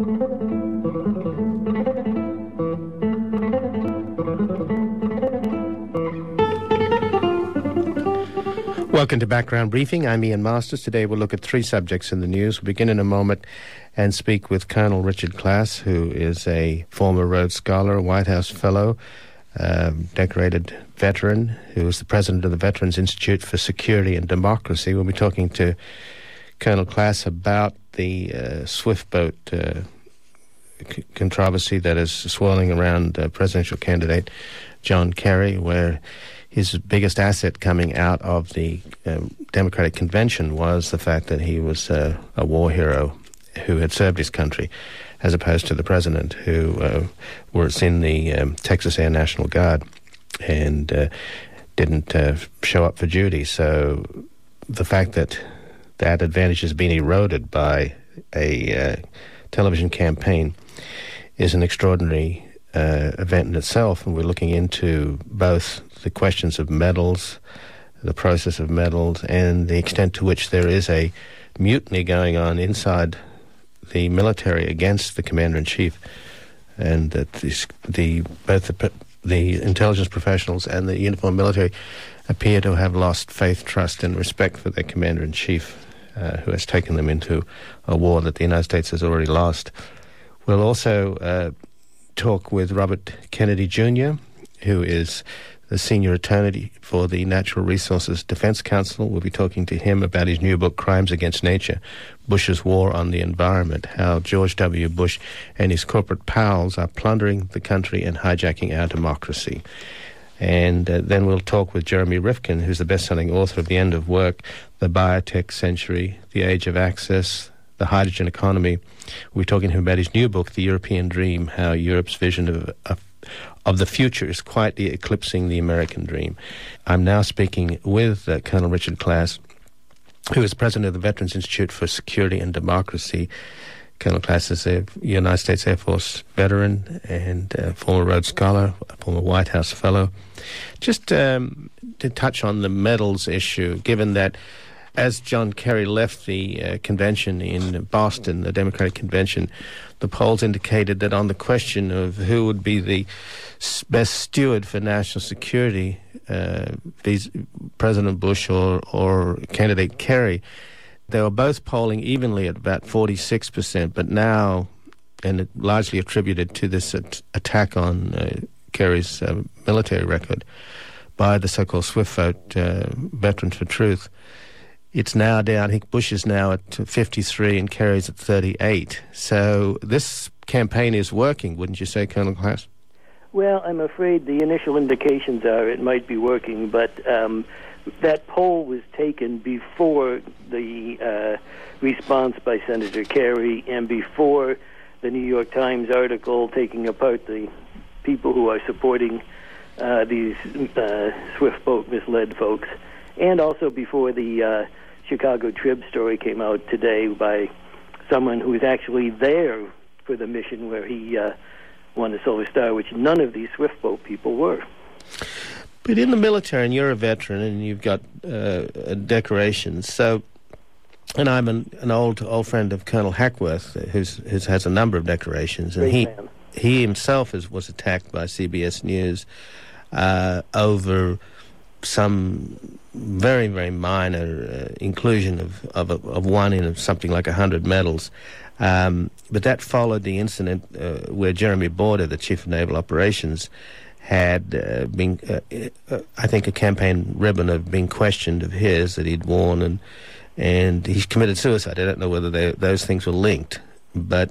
Welcome to Background Briefing. I'm Ian Masters. Today we'll look at three subjects in the news. We'll begin in a moment and speak with Colonel Richard Class, who is a former Rhodes Scholar, a White House Fellow, decorated veteran, who is the president of the Veterans Institute for Security and Democracy. We'll be talking to Colonel Class about the Swift boat controversy that is swirling around presidential candidate John Kerry, where his biggest asset coming out of the Democratic Convention was the fact that he was a war hero who had served his country, as opposed to the president, who was in the Texas Air National Guard and didn't show up for duty. So the fact that that advantage has been eroded by a television campaign is an extraordinary event in itself, and we're looking into both the questions of medals, the process of medals, and the extent to which there is a mutiny going on inside the military against the commander-in-chief, and that both the intelligence professionals and the uniformed military appear to have lost faith, trust, and respect for their commander-in-chief, who has taken them into a war that the United States has already lost. We'll also talk with Robert Kennedy Jr., who is the senior attorney for the Natural Resources Defense Council. We'll be talking to him about his new book, Crimes Against Nature, Bush's War on the Environment, how George W. Bush and his corporate pals are plundering the country and hijacking our democracy. And then we'll talk with Jeremy Rifkin, who's the best-selling author of The End of Work, The Biotech Century, The Age of Access, The Hydrogen Economy. We're talking to him about his new book, The European Dream, how Europe's vision of the future is quietly eclipsing the American dream. I'm now speaking with Colonel Richard Class, who is president of the Veterans Institute for Security and Democracy. Colonel Class is a United States Air Force veteran and former Rhodes Scholar, a former White House Fellow. Just to touch on the medals issue, given that as John Kerry left the convention in Boston, the Democratic Convention, the polls indicated that on the question of who would be the best steward for national security, President Bush or candidate Kerry, they were both polling evenly at about 46%, but now, and it largely attributed to this attack on Kerry's military record by the so-called Swift vote, Veterans for Truth, it's now down. I think Bush is now at 53 and Kerry's at 38. So this campaign is working, wouldn't you say, Colonel Class? Well, I'm afraid the initial indications are it might be working, but that poll was taken before the response by Senator Kerry and before the New York Times article taking apart the people who are supporting these Swift boat misled folks, and also before the Chicago Trib story came out today by someone who was actually there for the mission where he won the Silver Star, which none of these Swift boat people were. But in the military, and you're a veteran, and you've got decorations, so, and I'm an old friend of Colonel Hackworth, who has a number of decorations, and he himself was attacked by CBS News over some very, very minor inclusion of one in something like 100 medals. But that followed the incident where Jeremy Border, the Chief of Naval Operations, had been, I think, a campaign ribbon of being questioned of his that he'd worn, and he committed suicide. I don't know whether those things were linked. But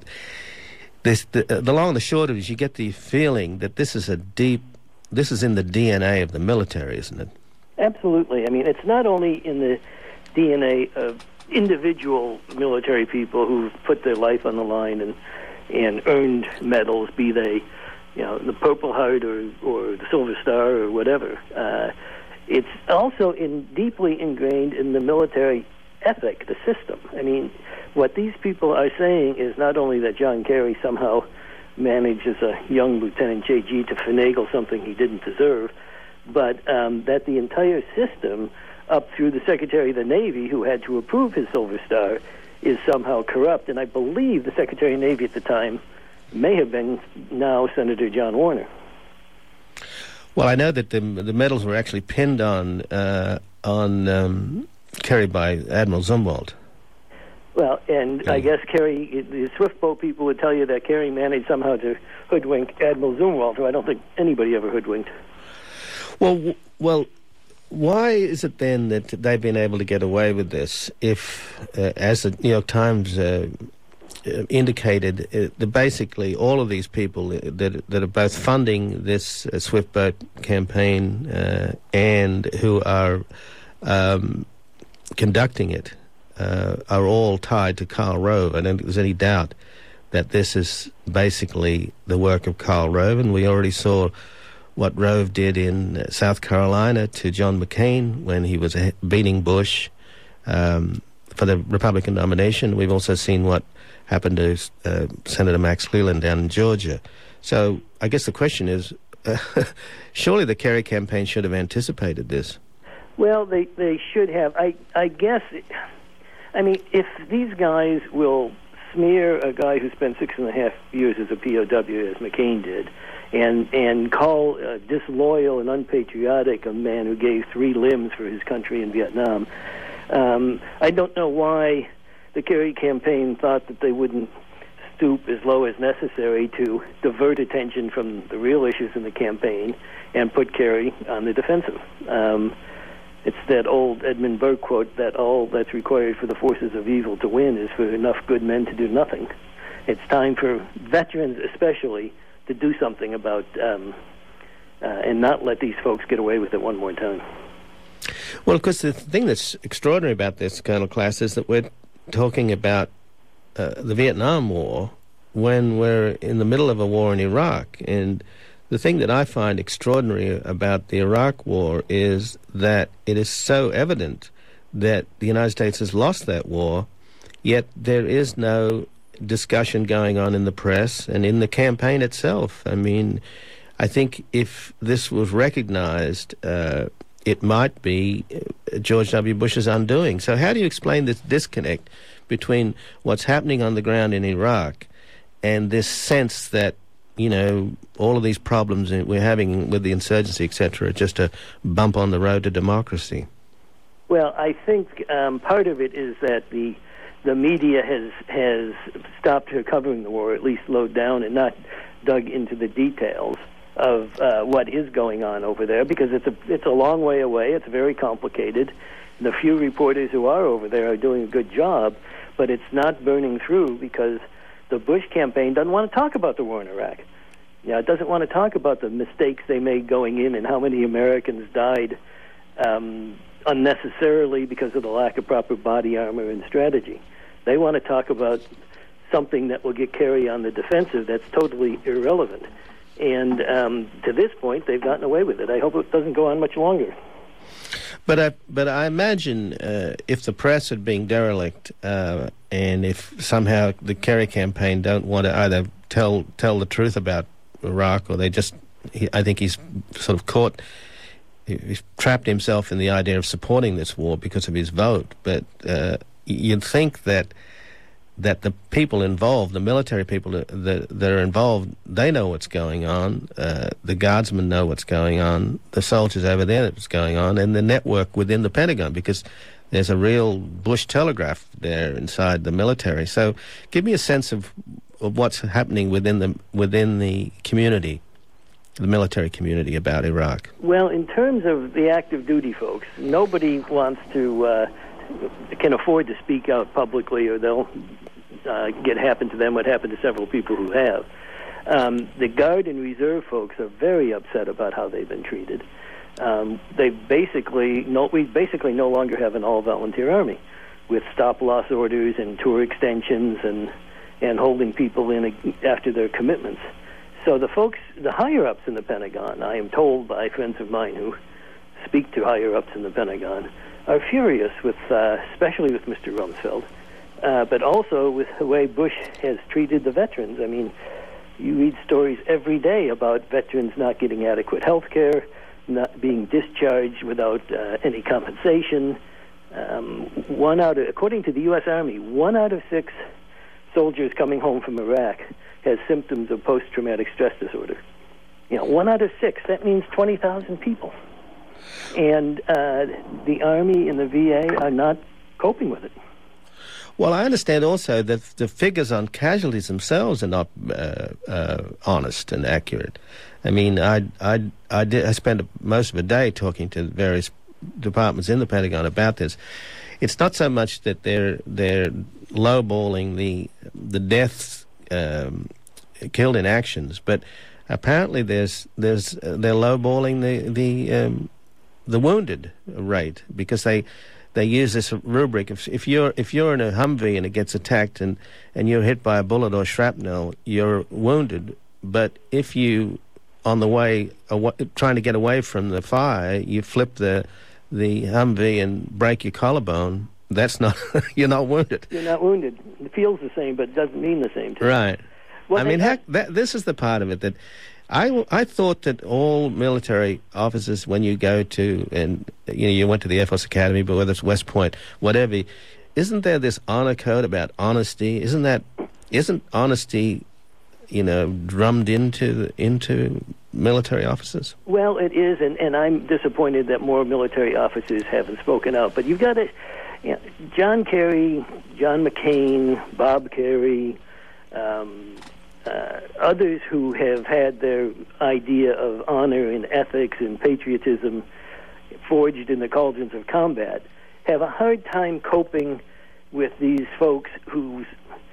the long and the short of it is you get the feeling that this is in the DNA of the military, isn't it? Absolutely. I mean, it's not only in the DNA of individual military people who've put their life on the line and earned medals, be they, the Purple Heart or the Silver Star or whatever. It's also deeply ingrained in the military ethic, the system. I mean, what these people are saying is not only that John Kerry somehow managed as a young Lieutenant J.G. to finagle something he didn't deserve, but that the entire system, up through the Secretary of the Navy, who had to approve his Silver Star, is somehow corrupt. And I believe the Secretary of Navy at the time may have been now Senator John Warner. Well, I know that the medals were actually pinned on Kerry by Admiral Zumwalt. Well, and I guess Kerry, the swift boat people would tell you that Kerry managed somehow to hoodwink Admiral Zumwalt, who I don't think anybody ever hoodwinked. Well, why is it then that they've been able to get away with this if, as the New York Times indicated, that basically all of these people that are both funding this swift boat campaign and who are conducting it are all tied to Karl Rove? I don't think there's any doubt that this is basically the work of Karl Rove, and we already saw what Rove did in South Carolina to John McCain when he was beating Bush for the Republican nomination. We've also seen what happened to Senator Max Cleland down in Georgia. So I guess the question is, surely the Kerry campaign should have anticipated this. Well, they should have. I guess, I mean, if these guys will smear a guy who spent 6.5 years as a POW, as McCain did, and call disloyal and unpatriotic a man who gave 3 limbs for his country in Vietnam, I don't know why the Kerry campaign thought that they wouldn't stoop as low as necessary to divert attention from the real issues in the campaign and put Kerry on the defensive. It's that old Edmund Burke quote that all that's required for the forces of evil to win is for enough good men to do nothing. It's time for veterans especially to do something about and not let these folks get away with it one more time. Well, of course, the thing that's extraordinary about this, Colonel Klass, is that we're talking about the Vietnam War when we're in the middle of a war in Iraq. And the thing that I find extraordinary about the Iraq War is that it is so evident that the United States has lost that war, yet there is no discussion going on in the press and in the campaign itself. I mean, I think if this was recognized, it might be George W. Bush's undoing. So how do you explain this disconnect between what's happening on the ground in Iraq and this sense that, you know, all of these problems we're having with the insurgency, etc., are just a bump on the road to democracy? Well, I think part of it is that the media has stopped covering the war, at least slowed down and not dug into the details of what is going on over there, because it's a long way away. It's very complicated. The few reporters who are over there are doing a good job, but it's not burning through because the Bush campaign doesn't want to talk about the war in Iraq. Yeah, it doesn't want to talk about the mistakes they made going in and how many Americans died unnecessarily because of the lack of proper body armor and strategy. They want to talk about something that will get Kerry on the defensive that's totally irrelevant. And to this point, they've gotten away with it. I hope it doesn't go on much longer. But I imagine if the press had been derelict and if somehow the Kerry campaign don't want to either tell the truth about Iraq, or they just, I think he's sort of he's trapped himself in the idea of supporting this war because of his vote. But you'd think that the people involved, the military people that are involved, they know what's going on. The guardsmen know what's going on. The soldiers over there know what's going on, and the network within the Pentagon, because there's a real Bush telegraph there inside the military. So, give me a sense of what's happening within the community, the military community, about Iraq. Well, in terms of the active duty folks, nobody wants to can afford to speak out publicly, or they'll happen to them what happened to several people who have. The Guard and Reserve folks are very upset about how they've been treated. We basically no longer have an all-volunteer army with stop-loss orders and tour extensions and holding people in after their commitments. So the folks, the higher-ups in the Pentagon, I am told by friends of mine who speak to higher-ups in the Pentagon, are furious with, especially with Mr. Rumsfeld, but also with the way Bush has treated the veterans. I mean, you read stories every day about veterans not getting adequate health care, not being discharged without any compensation, according to the U.S. Army, 1 out of 6 soldiers coming home from Iraq has symptoms of post-traumatic stress disorder. 1 out of 6. That means 20,000 people. And the Army and the VA are not coping with it. Well, I understand also that the figures on casualties themselves are not honest and accurate. I mean, I spent most of a day talking to various departments in the Pentagon about this. It's not so much that they're lowballing the deaths killed in actions, but apparently they're lowballing the wounded rate, because they use this rubric. If you're in a Humvee and it gets attacked and you're hit by a bullet or shrapnel, you're wounded. But if you, on the way trying to get away from the fire, you flip the Humvee and break your collarbone, that's not you're not wounded. You're not wounded. It feels the same, but it doesn't mean the same to right. you. Well, I mean, this is the part of it that I thought that all military officers, when you go to, and you went to the Air Force Academy, but whether it's West Point, whatever, isn't there this honor code about honesty? Isn't honesty, drummed into military officers? Well, it is, and I'm disappointed that more military officers haven't spoken out. But you've got to, John Kerry, John McCain, Bob Kerry, others who have had their idea of honor and ethics and patriotism forged in the cauldrons of combat have a hard time coping with these folks whose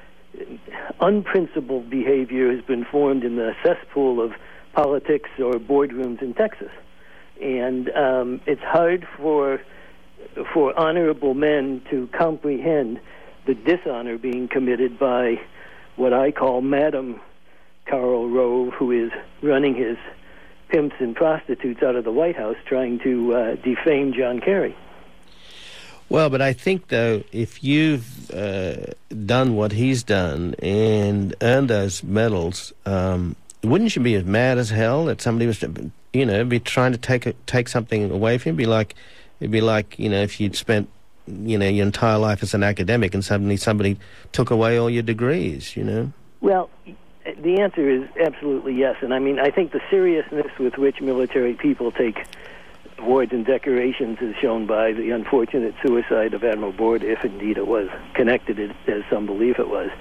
unprincipled behavior has been formed in the cesspool of politics or boardrooms in Texas. And it's hard for honorable men to comprehend the dishonor being committed by what I call Madam Karl Rove, who is running his pimps and prostitutes out of the White House, trying to defame John Kerry. Well, but I think, though, if you've done what he's done and earned those medals, wouldn't you be as mad as hell that somebody was, be trying to take something away from you? It'd be like, if you'd spent, your entire life as an academic and suddenly somebody took away all your degrees, Well, the answer is absolutely yes. And I mean, I think the seriousness with which military people take awards and decorations is shown by the unfortunate suicide of Admiral Board, if indeed it was connected, as some believe it was.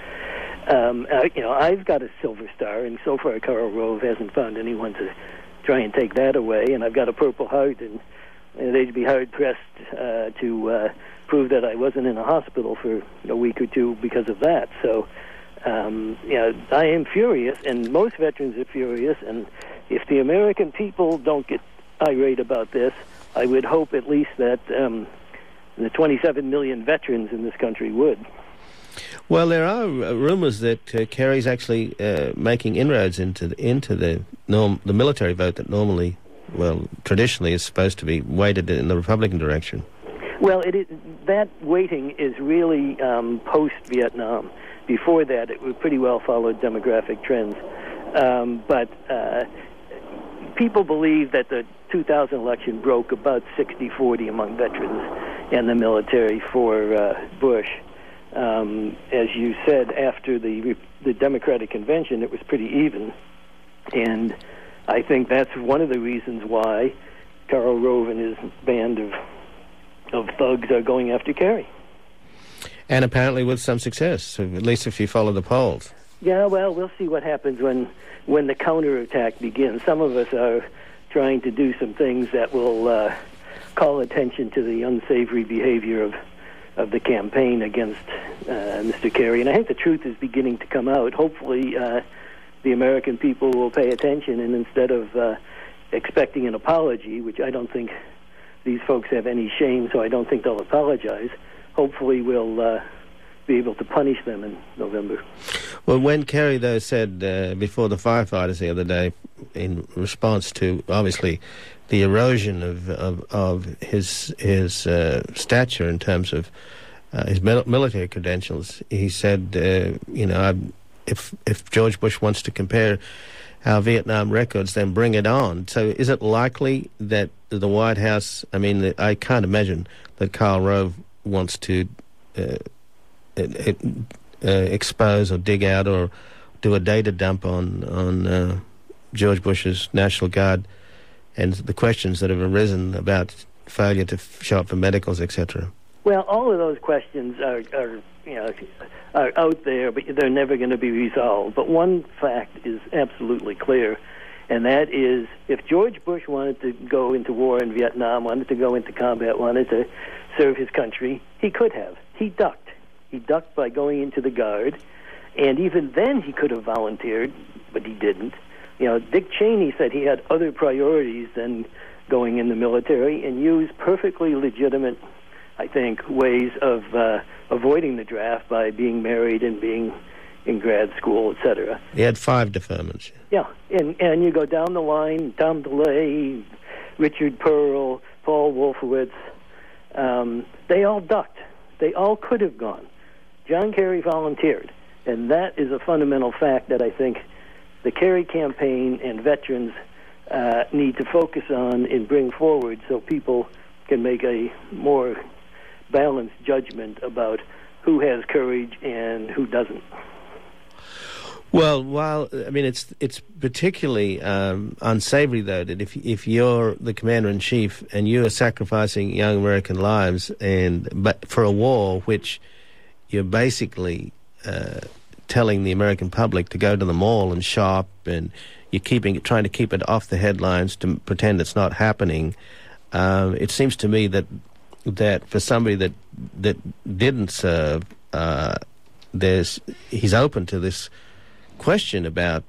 I've got a Silver Star, and so far Karl Rove hasn't found anyone to try and take that away. And I've got a Purple Heart, and they'd be hard-pressed to prove that I wasn't in a hospital for a week or two because of that. So, I am furious, and most veterans are furious, and if the American people don't get irate about this, I would hope at least that the 27 million veterans in this country would. Well, there are rumors that Kerry's actually making inroads into the military vote that normally, traditionally is supposed to be weighted in the Republican direction. Well, that weighting is really post-Vietnam. Before that, it pretty well followed demographic trends. But people believe that the 2000 election broke about 60-40 among veterans and the military for Bush. As you said, after the Democratic convention, it was pretty even. And I think that's one of the reasons why Karl Rove and his band of thugs are going after Kerry. And apparently with some success, at least if you follow the polls. Yeah, well, we'll see what happens when the counterattack begins. Some of us are trying to do some things that will call attention to the unsavory behavior of the campaign against Mr. Kerry. And I think the truth is beginning to come out. Hopefully the American people will pay attention, and instead of expecting an apology, which I don't think these folks have any shame, so I don't think they'll apologize, hopefully we'll be able to punish them in November. Well, when Kerry, though, said before the firefighters the other day, in response to, obviously, the erosion of his stature in terms of his military credentials, he said, if George Bush wants to compare our Vietnam records, then bring it on. So is it likely that the White House, I can't imagine that Karl Rove wants to expose or dig out or do a data dump on George Bush's National Guard and the questions that have arisen about failure to show up for medicals, etc. Well, all of those questions are out there, but they're never going to be resolved. But one fact is absolutely clear, and that is if George Bush wanted to go into war in Vietnam, wanted to go into combat, wanted to serve his country, he could have. He ducked. He ducked by going into the Guard, and even then he could have volunteered, but he didn't. Dick Cheney said he had other priorities than going in the military and used perfectly legitimate, I think, ways of avoiding the draft by being married and being in grad school, etc. He had 5 deferments. Yeah, and you go down the line, Tom DeLay, Richard Pearl, Paul Wolfowitz, they all ducked. They all could have gone. John Kerry volunteered, and that is a fundamental fact that I think the Kerry campaign and veterans need to focus on and bring forward so people can make a more balanced judgment about who has courage and who doesn't. Well, it's particularly unsavory, though, that if you're the commander-in-chief and you are sacrificing young American lives but for a war which you're basically telling the American public to go to the mall and shop, and you're trying to keep it off the headlines to pretend it's not happening. It seems to me that for somebody that didn't serve, he's open to this question about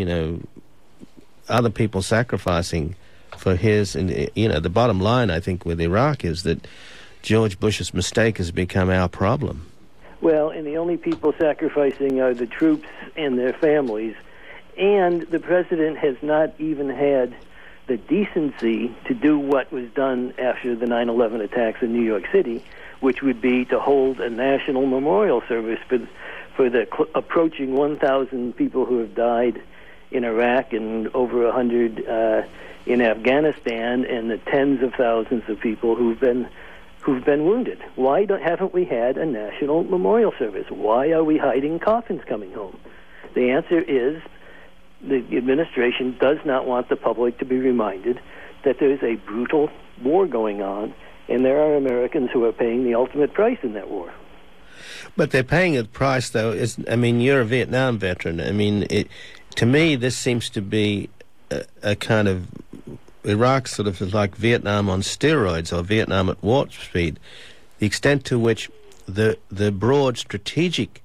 other people sacrificing for his, and the bottom line I think with Iraq is that George Bush's mistake has become our problem. Well, and the only people sacrificing are the troops and their families, and the president has not even had the decency to do what was done after the 9/11 attacks in New York City, which would be to hold a national memorial service for the approaching 1,000 people who have died in Iraq and over 100 in Afghanistan, and the tens of thousands of people who've been wounded. Why haven't we had a national memorial service? Why are we hiding coffins coming home? The answer is the administration does not want the public to be reminded that there is a brutal war going on, and there are Americans who are paying the ultimate price in that war. But they're paying a price, though. You're a Vietnam veteran. To me, this seems to be a kind of Iraq sort of is like Vietnam on steroids, or Vietnam at warp speed. The extent to which the broad strategic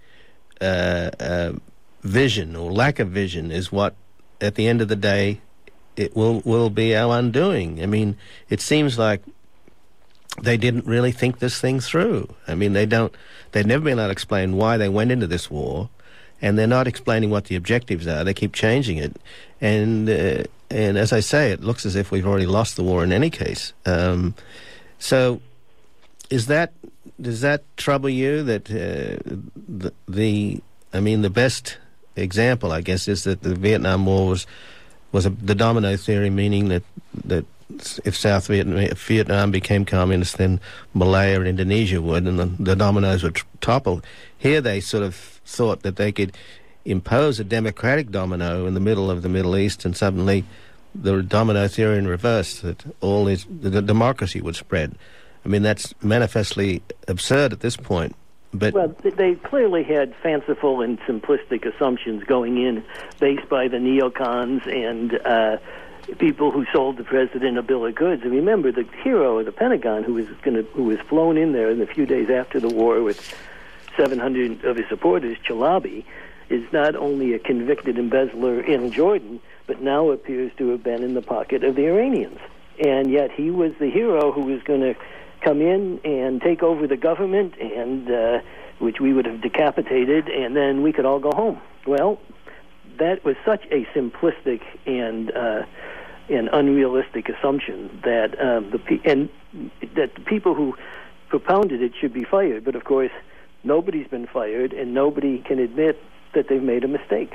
vision or lack of vision is what, at the end of the day, it will be our undoing. It seems like they didn't really think this thing through. They've never been able to explain why they went into this war, and they're not explaining what the objectives are. They keep changing it, and as I say, it looks as if we've already lost the war in any case. So, does that trouble you? That the best example, I guess, is that the Vietnam War was the domino theory, meaning that if South Vietnam became communist, then Malaya and Indonesia would, and the dominoes would topple. Here they sort of thought that they could impose a democratic domino in the middle of the Middle East, and suddenly the domino theory in reverse, that the democracy would spread. That's manifestly absurd at this point. But well, they clearly had fanciful and simplistic assumptions going in, based by the neocons and people who sold the president a bill of goods. And remember, the hero of the Pentagon, who was flown in there in a few days after the war with 700 of his supporters, Chalabi, is not only a convicted embezzler in Jordan, but now appears to have been in the pocket of the Iranians. And yet he was the hero who was going to come in and take over the government, and which we would have decapitated, and then we could all go home. Well, that was such a simplistic and an unrealistic assumption that the people who propounded it should be fired. But of course, nobody's been fired, and nobody can admit that they've made a mistake.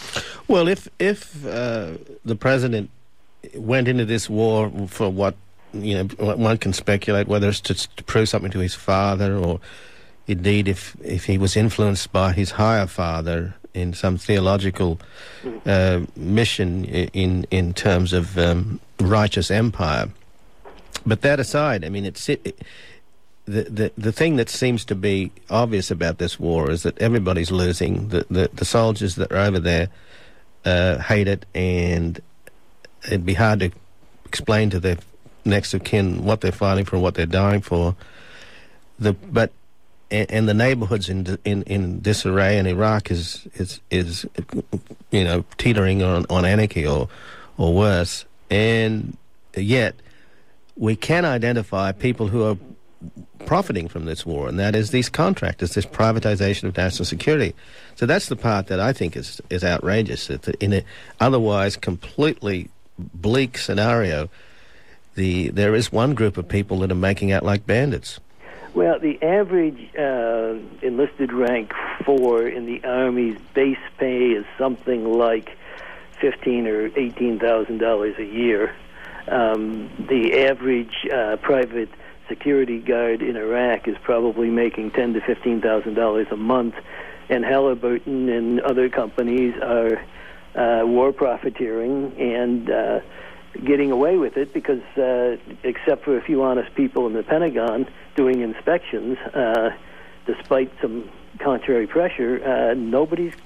Well, if the president went into this war for what one can speculate whether it's to prove something to his father, or indeed if he was influenced by his higher father in some theological mission in terms of righteous empire. But that aside, I mean, the thing that seems to be obvious about this war is that everybody's losing. The soldiers that are over there hate it, and it'd be hard to explain to their next of kin what they're fighting for and what they're dying for. But the neighborhoods in disarray in Iraq is teetering on anarchy or worse, and yet we can identify people who are profiting from this war, and that is these contractors, this privatization of national security. So that's the part that I think is outrageous. That in an otherwise completely bleak scenario, there is one group of people that are making out like bandits. Well, the average enlisted rank 4 in the Army's base pay is something like $15,000 or $18,000 a year. The average private security guard in Iraq is probably making $10,000 to $15,000 a month, and Halliburton and other companies are war profiteering and getting away with it because, except for a few honest people in the Pentagon doing inspections, despite some contrary pressure, nobody's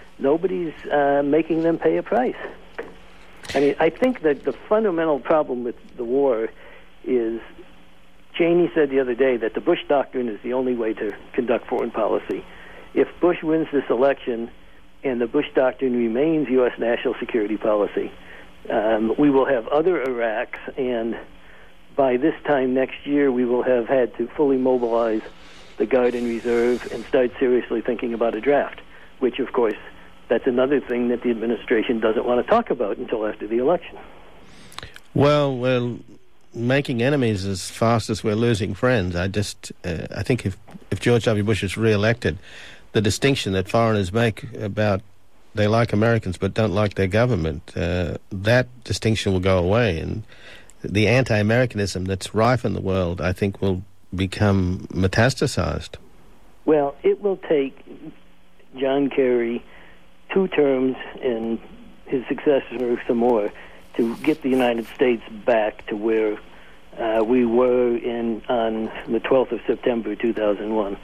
making them pay a price. I mean, I think that the fundamental problem with the war is, Cheney said the other day that the Bush Doctrine is the only way to conduct foreign policy. If Bush wins this election and the Bush Doctrine remains U.S. national security policy, we will have other Iraqs, and by this time next year we will have had to fully mobilize the Guard and Reserve and start seriously thinking about a draft, which, of course, that's another thing that the administration doesn't want to talk about until after the election. Well, we're making enemies as fast as we're losing friends. I think if George W. Bush is re-elected, the distinction that foreigners make about they like Americans but don't like their government, that distinction will go away, and the anti-Americanism that's rife in the world, I think, will become metastasized. Well, it will take John Kerry 2 terms and his successor some more to get the United States back to where we were on the 12th of September 2001.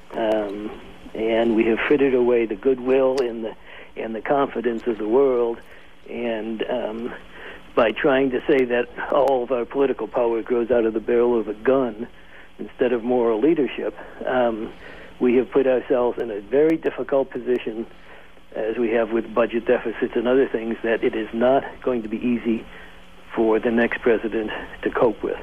And we have frittered away the goodwill and the confidence of the world, and by trying to say that all of our political power grows out of the barrel of a gun instead of moral leadership, we have put ourselves in a very difficult position, as we have with budget deficits and other things, that it is not going to be easy for the next president to cope with.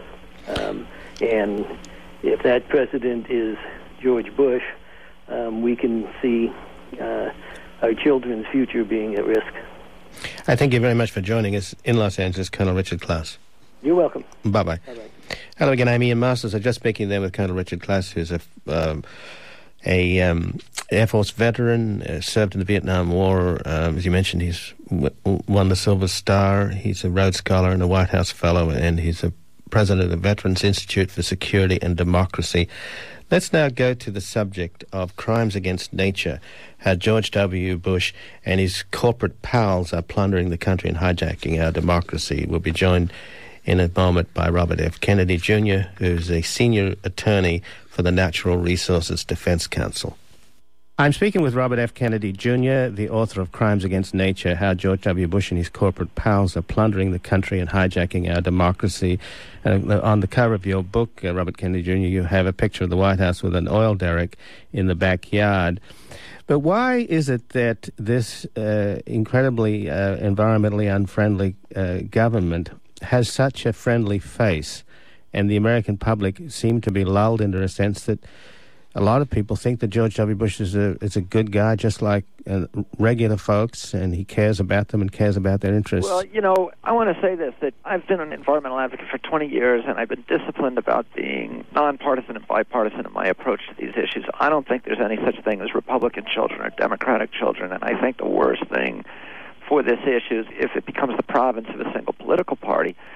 And if that president is George Bush, we can see our children's future being at risk. I thank you very much for joining us in Los Angeles, Colonel Richard Klass. You're welcome. Bye-bye. Bye-bye. Hello again, I'm Ian Masters. I'm just speaking there with Colonel Richard Klass, who's a Air Force veteran, served in the Vietnam War. As you mentioned, he's won the Silver Star. He's a Rhodes Scholar and a White House Fellow, and he's a president of the Veterans Institute for Security and Democracy. Let's now go to the subject of crimes against nature, how George W. Bush and his corporate pals are plundering the country and hijacking our democracy. We'll be joined in a moment by Robert F. Kennedy, Jr., who's a senior attorney for the Natural Resources Defense Council. I'm speaking with Robert F. Kennedy, Jr., the author of Crimes Against Nature, How George W. Bush and His Corporate Pals Are Plundering the Country and Hijacking Our Democracy. On the cover of your book, Robert Kennedy, Jr., you have a picture of the White House with an oil derrick in the backyard. But why is it that this incredibly environmentally unfriendly government has such a friendly face, and the American public seem to be lulled into a sense that a lot of people think that George W. Bush is a good guy, just like regular folks, and he cares about them and cares about their interests? Well, you know, I want to say this, that I've been an environmental advocate for 20 years, and I've been disciplined about being nonpartisan and bipartisan in my approach to these issues. I don't think there's any such thing as Republican children or Democratic children, and I think the worst thing for this issue is if it becomes the province of a single political party.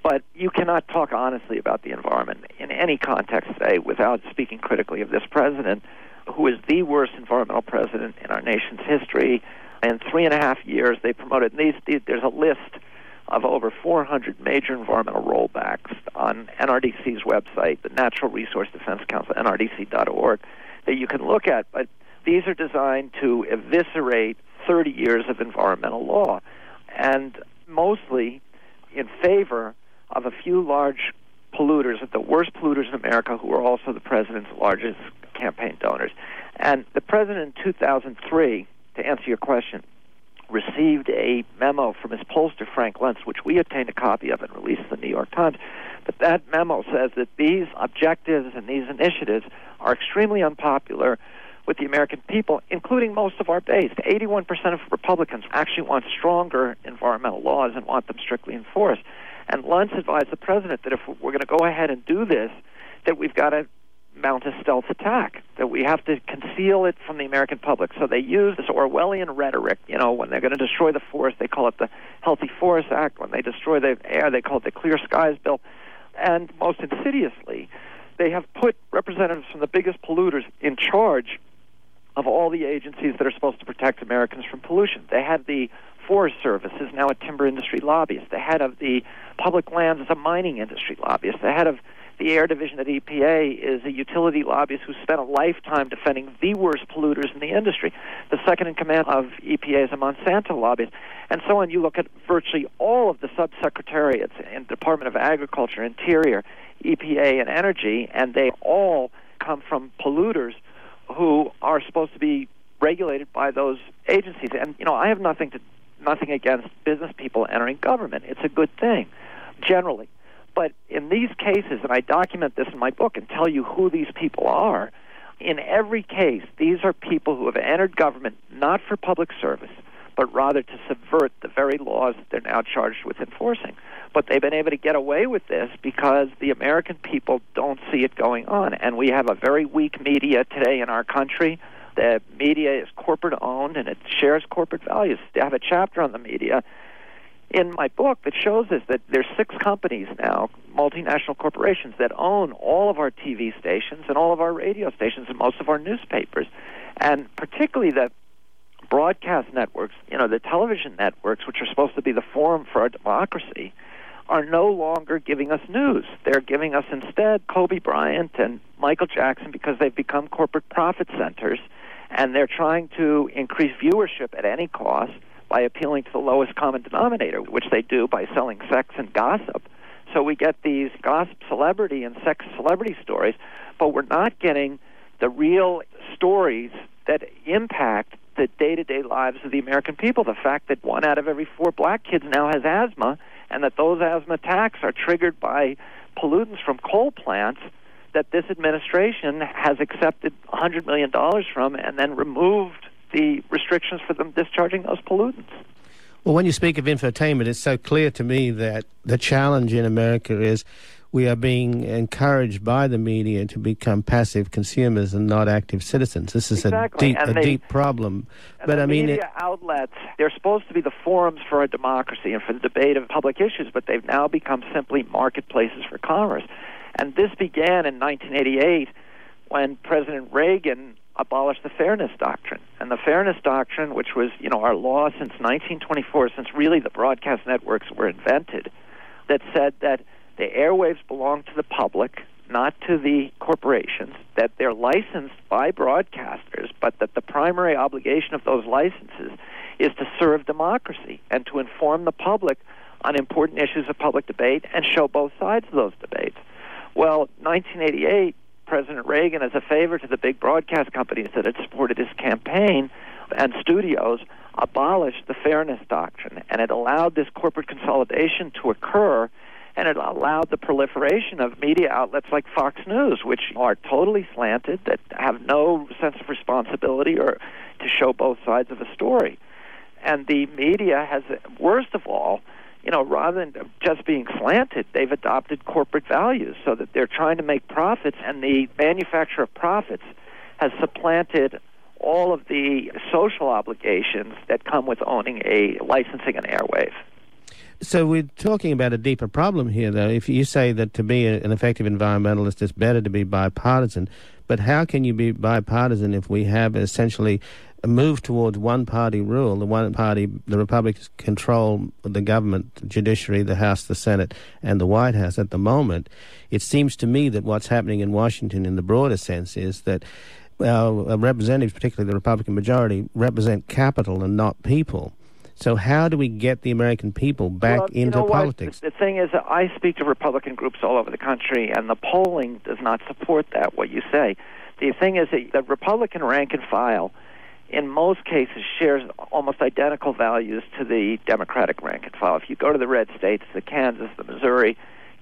But you cannot talk honestly about the environment in any context today without speaking critically of this president, who is the worst environmental president in our nation's history. In 3.5 years, they promoted there's a list of over 400 major environmental rollbacks on NRDC's website, the Natural Resource Defense Council, nrdc.org, that you can look at. But these are designed to eviscerate 30 years of environmental law, and mostly in favor of a few large polluters, the worst polluters in America, who are also the president's largest campaign donors. And the president in 2003, to answer your question, received a memo from his pollster, Frank Luntz, which we obtained a copy of and released to the New York Times. But that memo says that these objectives and these initiatives are extremely unpopular with the American people, including most of our base. 81% of Republicans actually want stronger environmental laws and want them strictly enforced. And Luntz advised the president that if we're going to go ahead and do this, that we've got to mount a stealth attack, that we have to conceal it from the American public. So they use this Orwellian rhetoric. When they're going to destroy the forest, they call it the Healthy Forest Act. When they destroy the air, they call it the Clear Skies Bill. And most insidiously, they have put representatives from the biggest polluters in charge of all the agencies that are supposed to protect Americans from pollution. They had the Forest Service is now a timber industry lobbyist. The head of the public lands is a mining industry lobbyist. The head of the Air Division at EPA is a utility lobbyist who spent a lifetime defending the worst polluters in the industry. The second in command of EPA is a Monsanto lobbyist. And so on. You look at virtually all of the subsecretariats in the Department of Agriculture, Interior, EPA, and Energy, and they all come from polluters who are supposed to be regulated by those agencies. And, I have nothing against business people entering government. It's a good thing, generally. But in these cases, and I document this in my book and tell you who these people are, in every case, these are people who have entered government not for public service, but rather to subvert the very laws that they're now charged with enforcing. But they've been able to get away with this because the American people don't see it going on. And we have a very weak media today in our country. The media is corporate-owned, and it shares corporate values. I have a chapter on the media in my book that shows us that there's 6 companies now, multinational corporations, that own all of our TV stations and all of our radio stations and most of our newspapers. And particularly the broadcast networks, the television networks, which are supposed to be the forum for our democracy, are no longer giving us news. They're giving us instead Kobe Bryant and Michael Jackson because they've become corporate profit centers, and they're trying to increase viewership at any cost by appealing to the lowest common denominator, which they do by selling sex and gossip. So we get these gossip celebrity and sex celebrity stories, but we're not getting the real stories that impact the day-to-day lives of the American people. The fact that 1 out of every 4 black kids now has asthma, and that those asthma attacks are triggered by pollutants from coal plants that this administration has accepted $100 million from and then removed the restrictions for them discharging those pollutants. Well, when you speak of infotainment, it's so clear to me that the challenge in America is we are being encouraged by the media to become passive consumers and not active citizens. This is exactly. a deep problem. But the media outlets, they're supposed to be the forums for our democracy and for the debate of public issues, but they've now become simply marketplaces for commerce. And this began in 1988 when President Reagan abolished the Fairness Doctrine. And the Fairness Doctrine, which was, our law since 1924, since really the broadcast networks were invented, that said that the airwaves belong to the public, not to the corporations, that they're licensed by broadcasters, but that the primary obligation of those licenses is to serve democracy and to inform the public on important issues of public debate and show both sides of those debates. Well, 1988, President Reagan, as a favor to the big broadcast companies that had supported his campaign and studios, abolished the Fairness Doctrine, and it allowed this corporate consolidation to occur, and it allowed the proliferation of media outlets like Fox News, which are totally slanted, that have no sense of responsibility or to show both sides of a story. And the media has, worst of all, rather than just being slanted, they've adopted corporate values so that they're trying to make profits, and the manufacture of profits has supplanted all of the social obligations that come with owning licensing an airwave. So we're talking about a deeper problem here, though. If you say that to be an effective environmentalist, it's better to be bipartisan, but how can you be bipartisan if we have essentially a move towards one-party rule? The one party, the Republicans control the government, the judiciary, the House, the Senate, and the White House at the moment. It seems to me that what's happening in Washington in the broader sense is that our representatives, particularly the Republican majority, represent capital and not people. So how do we get the American people back into politics? The thing is, I speak to Republican groups all over the country, and the polling does not support that, what you say. The thing is that the Republican rank and file, in most cases, shares almost identical values to the Democratic rank and file. If you go to the red states, the Kansas, the Missouri,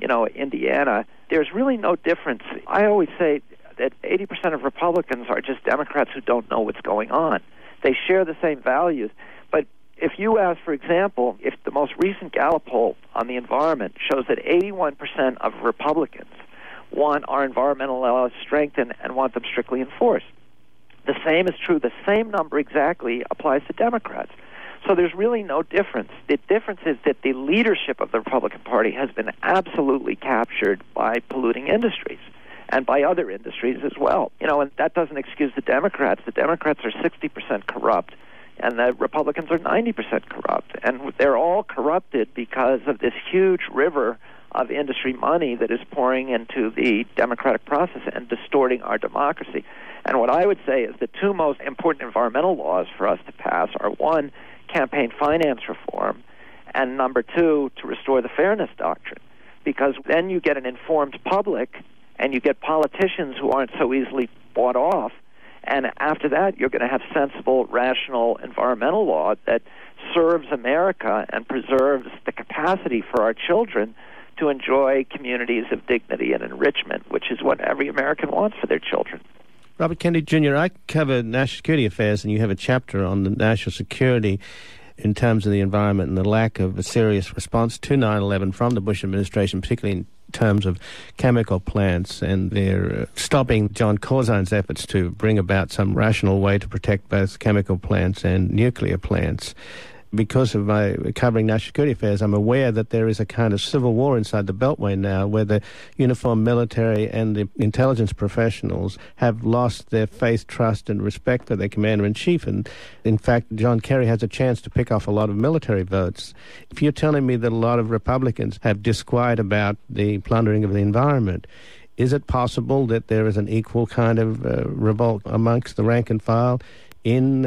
Indiana, there's really no difference. I always say that 80% of Republicans are just Democrats who don't know what's going on. They share the same values. But if you ask, for example, if the most recent Gallup poll on the environment shows that 81% of Republicans want our environmental laws strengthened and want them strictly enforced. The same is true. The same number exactly applies to Democrats. So there's really no difference. The difference is that the leadership of the Republican Party has been absolutely captured by polluting industries and by other industries as well. And that doesn't excuse the Democrats. The Democrats are 60% corrupt, and the Republicans are 90% corrupt. And they're all corrupted because of this huge river of industry money that is pouring into the democratic process and distorting our democracy. And what I would say is the two most important environmental laws for us to pass are, one, campaign finance reform, and number two, to restore the fairness doctrine. Because then you get an informed public and you get politicians who aren't so easily bought off. And after that, you're going to have sensible, rational environmental law that serves America and preserves the capacity for our children to enjoy communities of dignity and enrichment, which is what every American wants for their children. Robert Kennedy Jr., I cover national security affairs, and you have a chapter on the national security in terms of the environment and the lack of a serious response to 9/11 from the Bush administration, particularly in terms of chemical plants and their stopping John Corzine's efforts to bring about some rational way to protect both chemical plants and nuclear plants. Because of my covering national security affairs, I'm aware that there is a kind of civil war inside the Beltway now where the uniformed military and the intelligence professionals have lost their faith, trust, and respect for their commander-in-chief. And, in fact, John Kerry has a chance to pick off a lot of military votes. If you're telling me that a lot of Republicans have disquiet about the plundering of the environment, is it possible that there is an equal kind of revolt amongst the rank and file in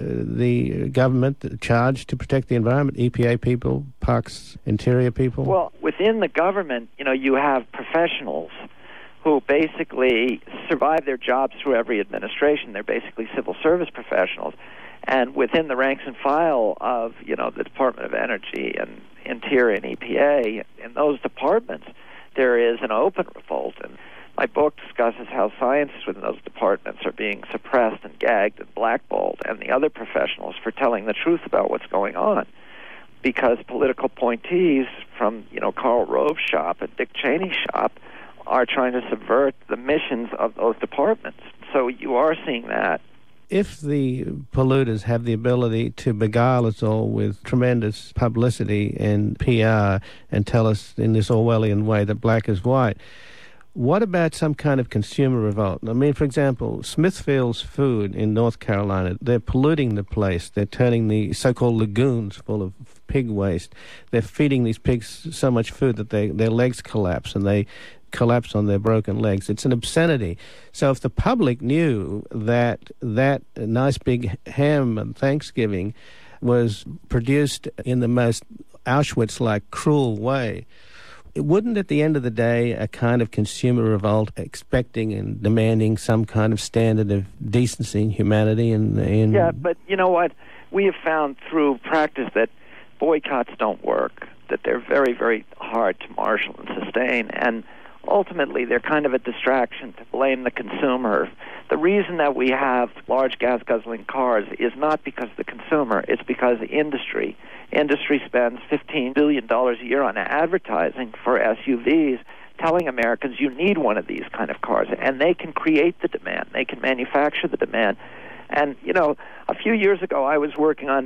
the government charged to protect the environment, EPA people, Parks, Interior people? Well, within the government, you have professionals who basically survive their jobs through every administration. They're basically civil service professionals. And within the ranks and file of, the Department of Energy and Interior and EPA, in those departments, there is an open revolt. And my book discusses how scientists within those departments are being suppressed and gagged and blackballed, and the other professionals for telling the truth about what's going on. Because political appointees from, Karl Rove's shop and Dick Cheney's shop are trying to subvert the missions of those departments. So you are seeing that. If the polluters have the ability to beguile us all with tremendous publicity and PR and tell us in this Orwellian way that black is white, what about some kind of consumer revolt? I mean, for example, Smithfield's Food in North Carolina, they're polluting the place. They're turning the so-called lagoons full of pig waste. They're feeding these pigs so much food that their legs collapse, and they collapse on their broken legs. It's an obscenity. So if the public knew that nice big ham on Thanksgiving was produced in the most Auschwitz-like cruel way, wouldn't, at the end of the day, a kind of consumer revolt expecting and demanding some kind of standard of decency and humanity? Yeah, but you know what? We have found through practice that boycotts don't work, that they're very, very hard to marshal and sustain, and ultimately they're kind of a distraction to blame the consumer. The reason that we have large gas-guzzling cars is not because of the consumer, it's because the industry spends $15 billion a year on advertising for SUVs, telling Americans you need one of these kind of cars. And they can create the demand. They can manufacture the demand. And, a few years ago I was working on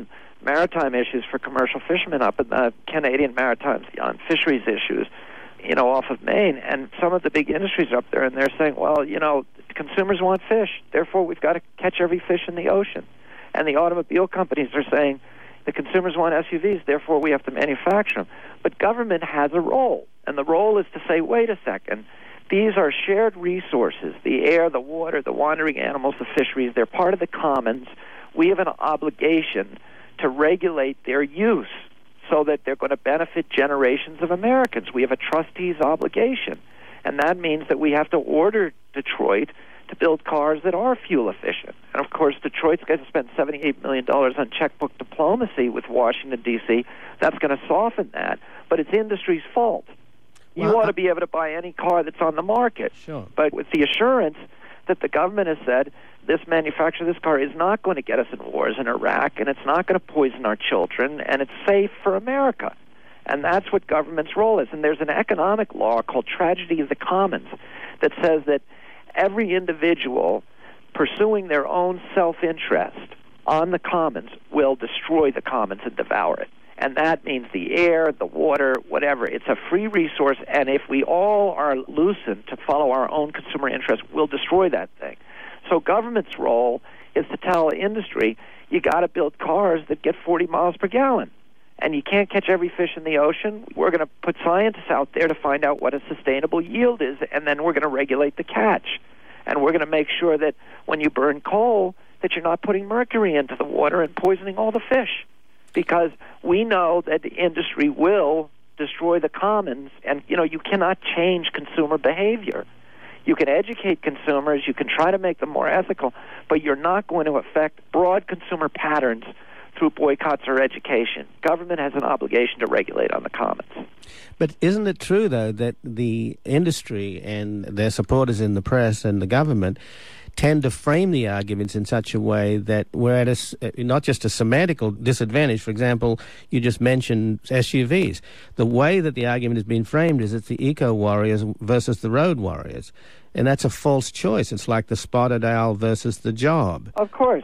maritime issues for commercial fishermen up in the Canadian Maritimes on fisheries issues, off of Maine. And some of the big industries up there, and they're saying, well, consumers want fish, therefore we've got to catch every fish in the ocean. And the automobile companies are saying, the consumers want SUVs, therefore we have to manufacture them. But government has a role, and the role is to say, wait a second, these are shared resources, the air, the water, the wandering animals, the fisheries, they're part of the commons. We have an obligation to regulate their use so that they're going to benefit generations of Americans. We have a trustee's obligation, and that means that we have to order Detroit to build cars that are fuel efficient. And of course, Detroit's going to spend $78 million on checkbook diplomacy with Washington, D.C. That's going to soften that, but it's industry's fault. You ought to be able to buy any car that's on the market. Sure. But with the assurance that the government has said, this manufacturer of this car is not going to get us in wars in Iraq, and it's not going to poison our children, and it's safe for America. And that's what government's role is. And there's an economic law called Tragedy of the Commons that says that every individual pursuing their own self-interest on the commons will destroy the commons and devour it. And that means the air, the water, whatever. It's a free resource, and if we all are loosened to follow our own consumer interest, we'll destroy that thing. So government's role is to tell industry, you got to build cars that get 40 miles per gallon. And you can't catch every fish in the ocean. We're going to put scientists out there to find out what a sustainable yield is, and then we're going to regulate the catch. And we're going to make sure that when you burn coal, that you're not putting mercury into the water and poisoning all the fish. Because we know that the industry will destroy the commons, and, you cannot change consumer behavior. You can educate consumers, you can try to make them more ethical, but you're not going to affect broad consumer patterns through boycotts or education. Government has an obligation to regulate on the commons. But isn't it true, though, that the industry and their supporters in the press and the government tend to frame the arguments in such a way that we're at not just a semantical disadvantage? For example, you just mentioned SUVs. The way that the argument has been framed is it's the eco-warriors versus the road warriors. And that's a false choice. It's like the spotted owl versus the job. Of course.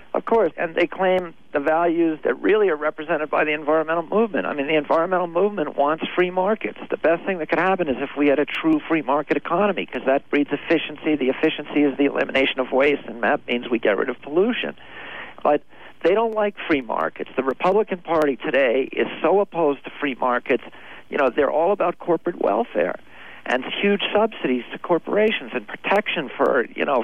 And they claim the values that really are represented by the environmental movement. I mean, the environmental movement wants free markets. The best thing that could happen is if we had a true free market economy, because that breeds efficiency. The efficiency is the elimination of waste, and that means we get rid of pollution. But they don't like free markets. The Republican Party today is so opposed to free markets. They're all about corporate welfare and huge subsidies to corporations and protection for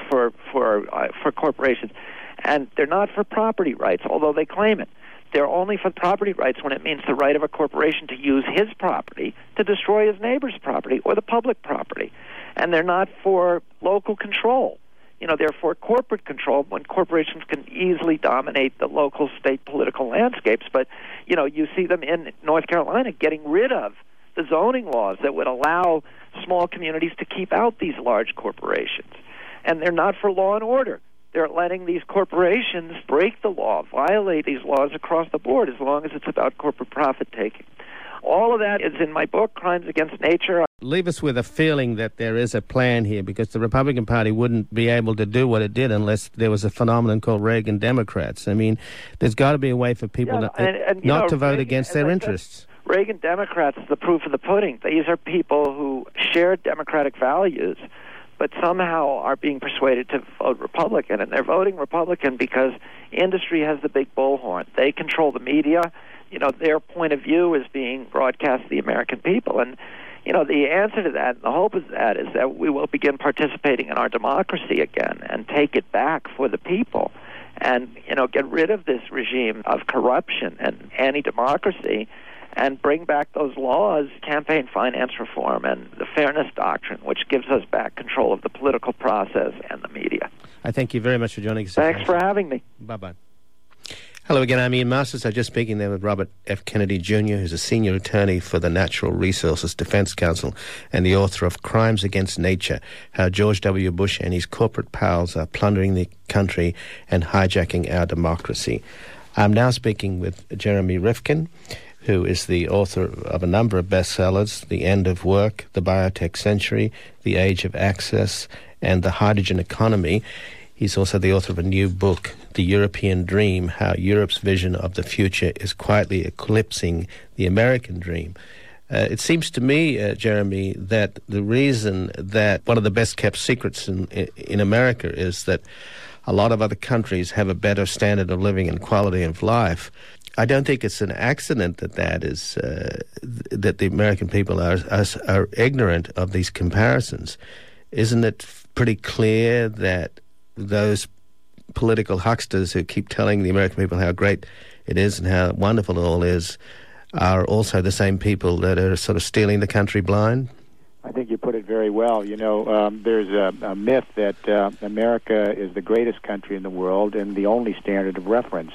corporations. And they're not for property rights, although they claim it. They're only for property rights when it means the right of a corporation to use his property to destroy his neighbor's property or the public property. And they're not for local control. They're for corporate control when corporations can easily dominate the local state political landscapes. But, you see them in North Carolina getting rid of the zoning laws that would allow small communities to keep out these large corporations. And they're not for law and order. They're letting these corporations break the law, violate these laws across the board as long as it's about corporate profit-taking. All of that is in my book, Crimes Against Nature. Leave us with a feeling that there is a plan here, because the Republican Party wouldn't be able to do what it did unless there was a phenomenon called Reagan Democrats. I mean, there's got to be a way for people not to vote against their interests. Reagan Democrats is the proof of the pudding. These are people who share democratic values, but somehow are being persuaded to vote Republican. And they're voting Republican because industry has the big bullhorn. They control the media. Their point of view is being broadcast to the American people. And, the answer to that, and the hope of that, is that we will begin participating in our democracy again and take it back for the people and, get rid of this regime of corruption and anti-democracy and bring back those laws, campaign finance reform and the fairness doctrine, which gives us back control of the political process and the media. I thank you very much for joining us. Thanks for having me. Bye-bye. Hello again, I'm Ian Masters. I'm just speaking there with Robert F. Kennedy Jr., who's a senior attorney for the Natural Resources Defense Council and the author of Crimes Against Nature, How George W. Bush and His Corporate Pals Are Plundering the Country and Hijacking Our Democracy. I'm now speaking with Jeremy Rifkin, who is the author of a number of bestsellers, The End of Work, The Biotech Century, The Age of Access, and The Hydrogen Economy. He's also the author of a new book, The European Dream, How Europe's Vision of the Future is Quietly Eclipsing the American Dream. It seems to me, Jeremy, that the reason that one of the best-kept secrets in America is that a lot of other countries have a better standard of living and quality of life. I don't think it's an accident that the American people are ignorant of these comparisons. Isn't it pretty clear that those political hucksters who keep telling the American people how great it is and how wonderful it all is are also the same people that are sort of stealing the country blind? I think you put it very well. You know, there's a myth that America is the greatest country in the world and the only standard of reference.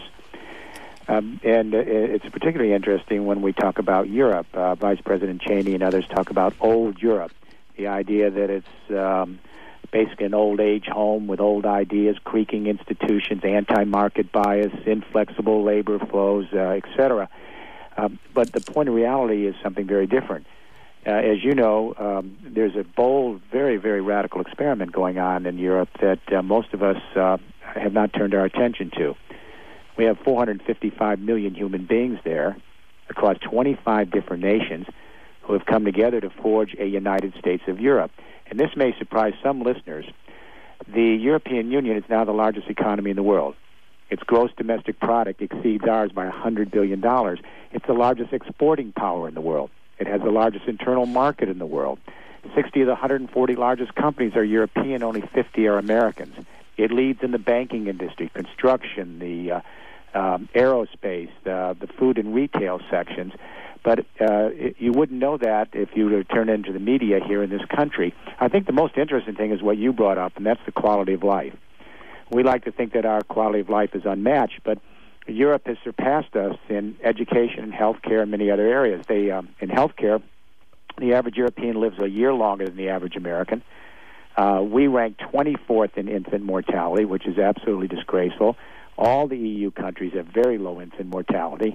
And it's particularly interesting when we talk about Europe. Vice President Cheney and others talk about old Europe, the idea that it's basically an old age home with old ideas, creaking institutions, anti-market bias, inflexible labor flows, etc. But the point of reality is something very different. As you know, there's a bold, very, very radical experiment going on in Europe that most of us have not turned our attention to. We have 455 million human beings there across 25 different nations who have come together to forge a United States of Europe. And this may surprise some listeners. The European Union is now the largest economy in the world. Its gross domestic product exceeds ours by $100 billion. It's the largest exporting power in the world. It has the largest internal market in the world. 60 of the 140 largest companies are European, only 50 are Americans. It leads in the banking industry, construction, the aerospace, the food and retail sections. But you wouldn't know that if you were to turn into the media here in this country. I think the most interesting thing is what you brought up, and that's the quality of life. We like to think that our quality of life is unmatched, but Europe has surpassed us in education and healthcare and many other areas. In healthcare, the average European lives a year longer than the average American. We rank 24th in infant mortality, which is absolutely disgraceful. All the EU countries have very low infant mortality.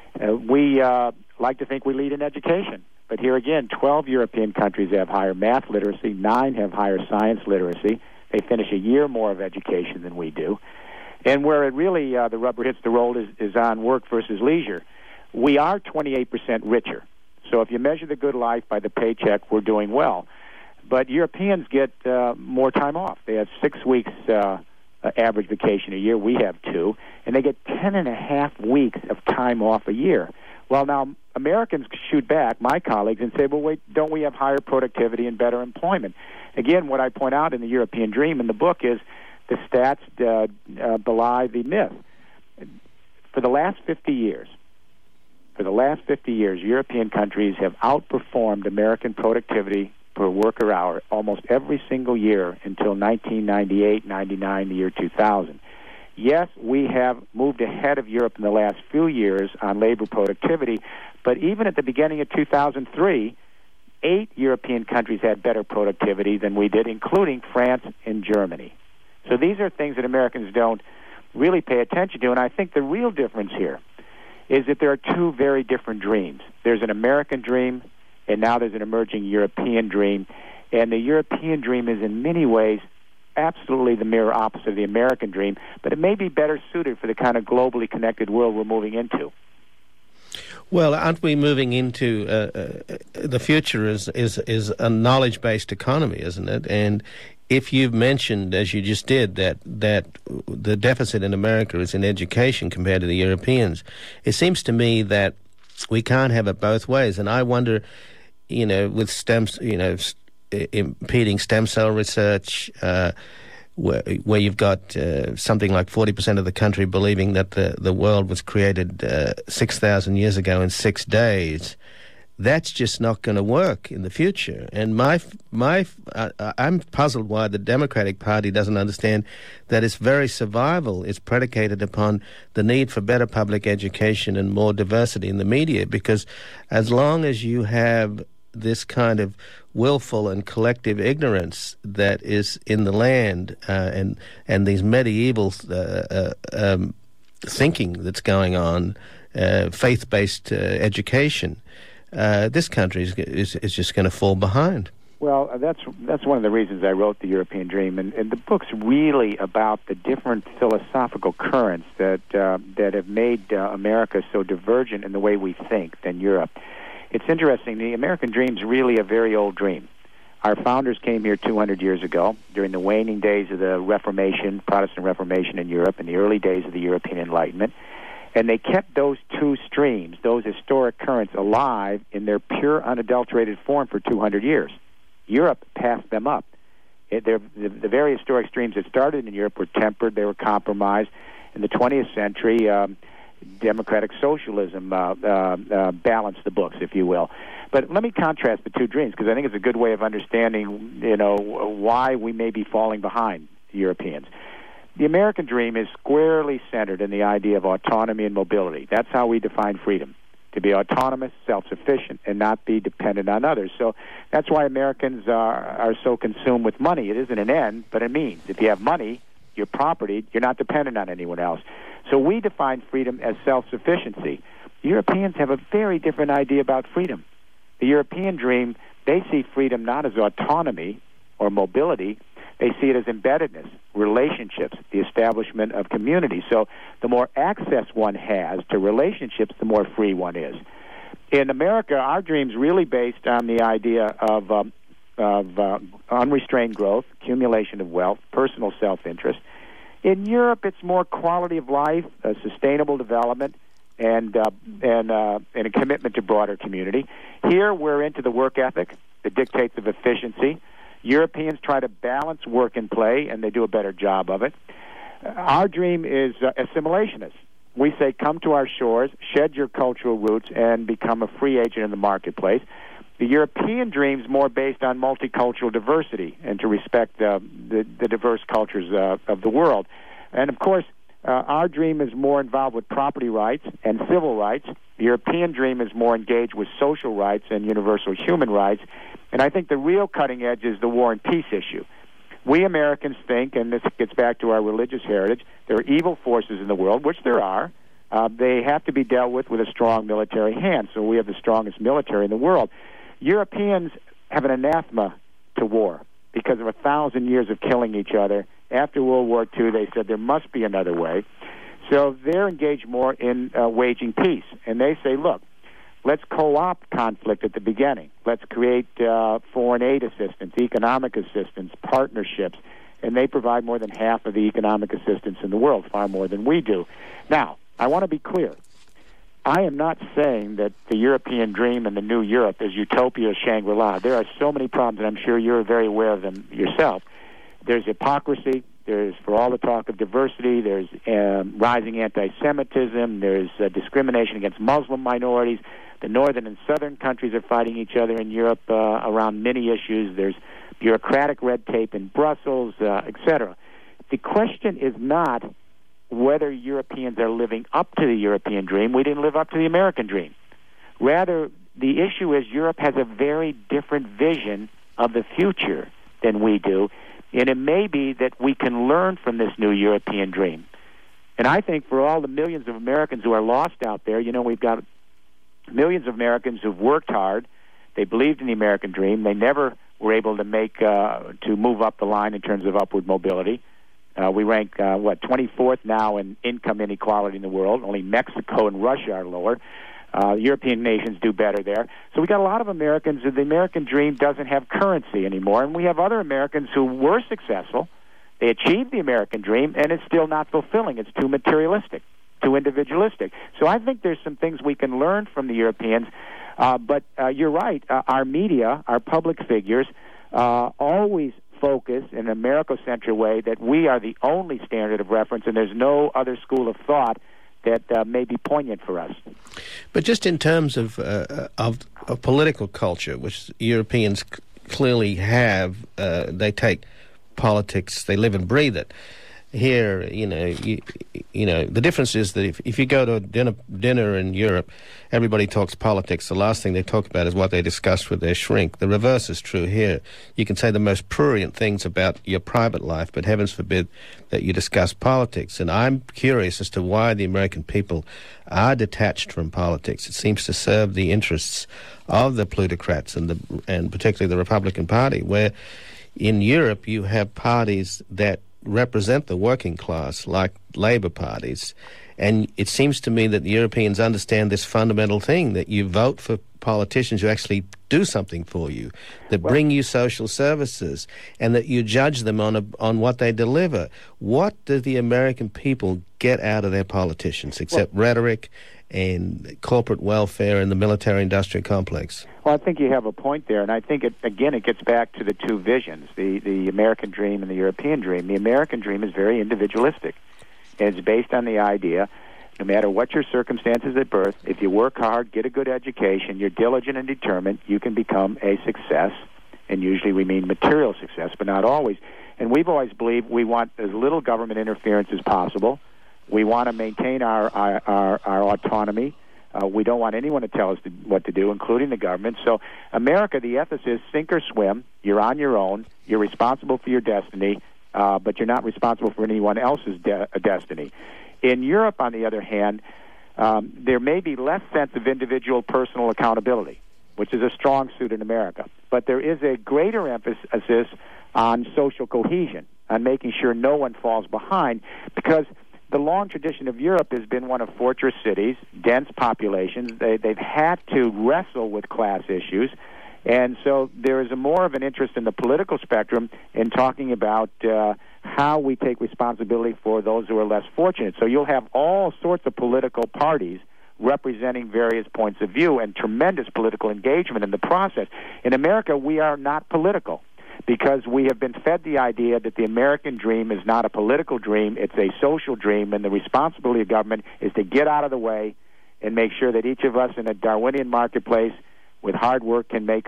We like to think we lead in education. But here again, 12 European countries have higher math literacy, 9 have higher science literacy. They finish a year more of education than we do. And where it really, the rubber hits the road is on work versus leisure. We are 28% richer. So if you measure the good life by the paycheck, we're doing well. But Europeans get more time off. They have 6 weeks average vacation a year. We have 2. And they get 10.5 weeks of time off a year. Well, now, Americans shoot back, my colleagues, and say, well, wait, don't we have higher productivity and better employment? Again, what I point out in the European Dream in the book is the stats belie the myth. For the last 50 years, European countries have outperformed American productivity per worker hour almost every single year until 1998, 99, the year 2000. Yes, we have moved ahead of Europe in the last few years on labor productivity, but even at the beginning of 2003, 8 European countries had better productivity than we did, including France and Germany. So these are things that Americans don't really pay attention to, and I think the real difference here is that there are 2 very different dreams. There's an American dream, and now there's an emerging European dream, and the European dream is in many ways absolutely the mirror opposite of the American dream, but it may be better suited for the kind of globally connected world we're moving into. Well, aren't we moving into the future is a knowledge-based economy, isn't it? And if you've mentioned, as you just did, that the deficit in America is in education compared to the Europeans, it seems to me that we can't have it both ways. And I wonder, with impeding stem cell research, where you've got something like 40% of the country believing that the world was created 6,000 years ago in 6 days, that's just not going to work in the future. And I'm puzzled why the Democratic Party doesn't understand that its very survival is predicated upon the need for better public education and more diversity in the media, because as long as you have this kind of willful and collective ignorance that is in the land, and these medieval thinking that's going on, faith-based education, this country is just going to fall behind. Well, that's one of the reasons I wrote The European Dream, and the book's really about the different philosophical currents that have made America so divergent in the way we think than Europe. It's interesting. The American dream's really a very old dream. Our founders came here 200 years ago during the waning days of the Reformation, Protestant Reformation in Europe, in the early days of the European Enlightenment. And they kept those two streams, those historic currents, alive in their pure, unadulterated form for 200 years. Europe passed them up. The very historic streams that started in Europe were tempered, they were compromised. In the 20th century, democratic socialism balanced the books, if you will. But let me contrast the two dreams, because I think it's a good way of understanding, why we may be falling behind the Europeans. The American dream is squarely centered in the idea of autonomy and mobility. That's how we define freedom, to be autonomous, self-sufficient, and not be dependent on others. So that's why Americans are so consumed with money. It isn't an end, but a means. If you have money, your property, you're not dependent on anyone else. So we define freedom as self-sufficiency. Europeans have a very different idea about freedom. The European dream, they see freedom not as autonomy or mobility. They see it as embeddedness, relationships, the establishment of community. So the more access one has to relationships, the more free one is. In America, our dream's really based on the idea of unrestrained growth, accumulation of wealth, personal self-interest. In Europe, it's more quality of life, sustainable development, and a commitment to broader community. Here, we're into the work ethic, the dictates of efficiency. Europeans try to balance work and play, and they do a better job of it. Our dream is assimilationist. We say, come to our shores, shed your cultural roots, and become a free agent in the marketplace. The European dream is more based on multicultural diversity and to respect the diverse cultures of the world. And, of course, our dream is more involved with property rights and civil rights. The European dream is more engaged with social rights and universal human rights. And I think the real cutting edge is the war and peace issue. We Americans think, and this gets back to our religious heritage, there are evil forces in the world, which there are. They have to be dealt with a strong military hand, so we have the strongest military in the world. Europeans have an anathema to war because of 1,000 years of killing each other. After World War II, they said there must be another way. So they're engaged more in waging peace. And they say, look, let's co-opt conflict at the beginning. Let's create foreign aid assistance, economic assistance, partnerships. And they provide more than half of the economic assistance in the world, far more than we do. Now, I want to be clear. I am not saying that the European dream and the new Europe is utopia, Shangri-La. There are so many problems, and I'm sure you're very aware of them yourself. There's hypocrisy. There's, for all the talk of diversity, there's rising anti-Semitism. There's discrimination against Muslim minorities. The northern and southern countries are fighting each other in Europe around many issues. There's bureaucratic red tape in Brussels, etc. The question is not whether Europeans are living up to the European dream. We didn't live up to the American dream. Rather, the issue is Europe has a very different vision of the future than we do, and it may be that we can learn from this new European dream. And I think for all the millions of Americans who are lost out there, we've got millions of Americans who've worked hard. They believed in the American dream. They never were able to to move up the line in terms of upward mobility. We rank, 24th now in income inequality in the world. Only Mexico and Russia are lower. European nations do better there. So we got a lot of Americans, the American dream doesn't have currency anymore. And we have other Americans who were successful. They achieved the American dream, and it's still not fulfilling. It's too materialistic, too individualistic. So I think there's some things we can learn from the Europeans. But you're right. Our media, our public figures, always focus in an America-centric way that we are the only standard of reference, and there's no other school of thought that may be poignant for us. But just in terms of political culture, which Europeans clearly have, they take politics, they live and breathe it. here, the difference is that if you go to a dinner in Europe, everybody talks politics. The last thing they talk about is what they discussed with their shrink. The reverse is true here. You can say the most prurient things about your private life, but heavens forbid that you discuss politics. And I'm curious as to why the American people are detached from politics. It seems to serve the interests of the plutocrats and particularly the Republican Party, where in Europe you have parties that represent the working class, like Labour parties. And it seems to me that the Europeans understand this fundamental thing, that you vote for politicians who actually do something for you, that bring you social services, and that you judge them on what they deliver. What do the American people get out of their politicians, except rhetoric and corporate welfare and the military-industrial complex? Well, I think you have a point there, and I think, it gets back to the two visions, the American dream and the European dream. The American dream is very individualistic. It's based on the idea, no matter what your circumstances at birth, if you work hard, get a good education, you're diligent and determined, you can become a success, and usually we mean material success, but not always. And we've always believed we want as little government interference as possible. We want to maintain our autonomy. We don't want anyone to tell us what to do, including the government. So America, the ethos is sink or swim. You're on your own. You're responsible for your destiny, but you're not responsible for anyone else's destiny. In Europe, on the other hand, there may be less sense of individual personal accountability, which is a strong suit in America. But there is a greater emphasis on social cohesion, on making sure no one falls behind, because the long tradition of Europe has been one of fortress cities, dense populations. They've had to wrestle with class issues. And so there is more of an interest in the political spectrum in talking about how we take responsibility for those who are less fortunate. So you'll have all sorts of political parties representing various points of view and tremendous political engagement in the process. In America, we are not political, because we have been fed the idea that the American dream is not a political dream, it's a social dream, and the responsibility of government is to get out of the way and make sure that each of us in a Darwinian marketplace with hard work can make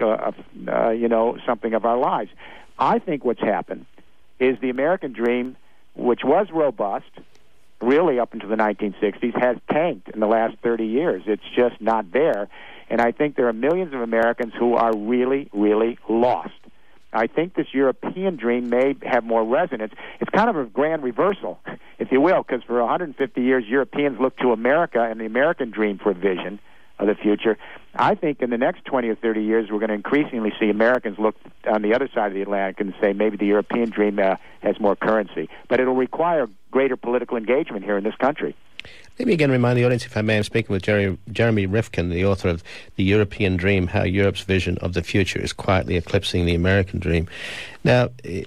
something of our lives. I think what's happened is the American dream, which was robust, really up until the 1960s, has tanked in the last 30 years. It's just not there. And I think there are millions of Americans who are really, really lost. I think this European dream may have more resonance. It's kind of a grand reversal, if you will, because for 150 years, Europeans looked to America and the American dream for a vision of the future. I think in the next 20 or 30 years, we're going to increasingly see Americans look on the other side of the Atlantic and say maybe the European dream has more currency. But it'll require greater political engagement here in this country. Let me again remind the audience, if I may, I'm speaking with Jeremy Rifkin, the author of The European Dream, How Europe's Vision of the Future is Quietly Eclipsing the American Dream. Now,